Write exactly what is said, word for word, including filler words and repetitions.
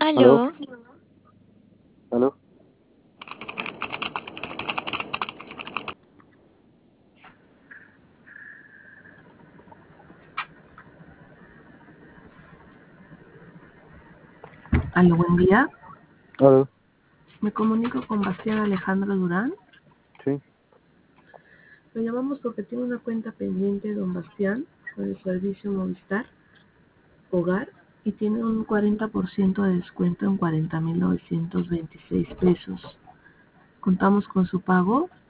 ¿Aló? Aló, ¿Aló? Aló, buen día. ¿Aló? Me comunico con Bastián Alejandro Durán. Sí. Lo llamamos porque tiene una cuenta pendiente, don Bastián, con el servicio Movistar Hogar y tiene un cuarenta por ciento de descuento en cuarenta mil novecientos veintiséis pesos. Contamos con su pago